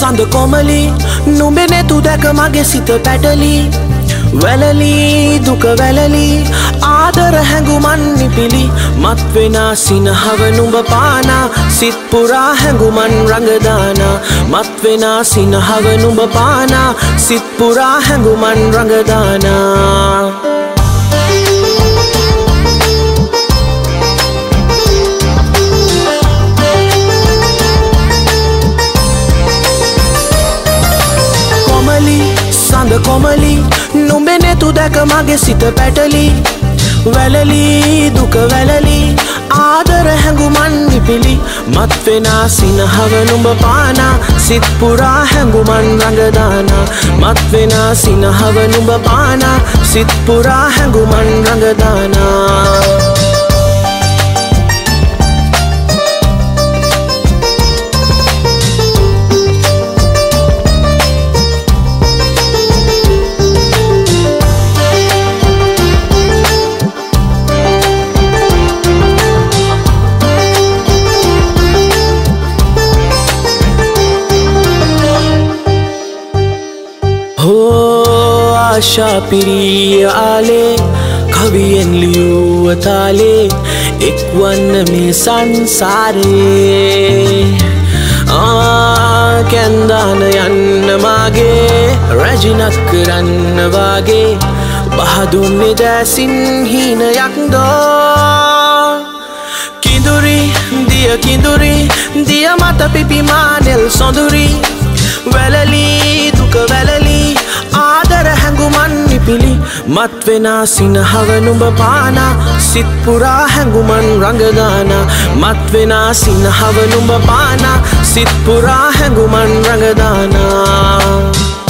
සඳ කොමලි නුඹේ නෙතු දැක මගේ සිත පැටලි වැලලි දුක වැලලි ආදර හැඟුමන් නිපිලි මත් වෙනා සිනහව නුඹ පානා සිත් පුරා හැඟුමන් රඟදානා මත් වෙනා සිනහව නුඹ පානා සිත් පුරා හැඟුමන් රඟදානා සඳ කොමලි නුඹේ නෙතු දැක මගේ සිත පැටලි වැලලි දුක වැලලි ආදර හැඟුමන් නිපිලි මත් වෙනා සිනහව නුඹ පානා සිත් පුරා හැඟුමන් රඟදානා මත් වෙනා සිනහව නුඹ පානා සිත් පුරා හැඟුමන් රඟදානා आशा पिरी आले कवियन लियू ताले एक वन में संसारे कैंदान यन्न मागे रजनक रन्न वागे बहादुर में दैसिन हीन यकदो किंदुरी दिया माता पिपी मानेल सोंदुरी वेलली दुख वेलली ආදර හැඟුමන් නිපිලි මත් වෙනා සිනහව නුඹ පානා සිත් පුරා හැඟුමන් රඟදානා මත් වෙනා සිනහව නුඹ පානා සිත් පුරා හැඟුමන් රඟදානා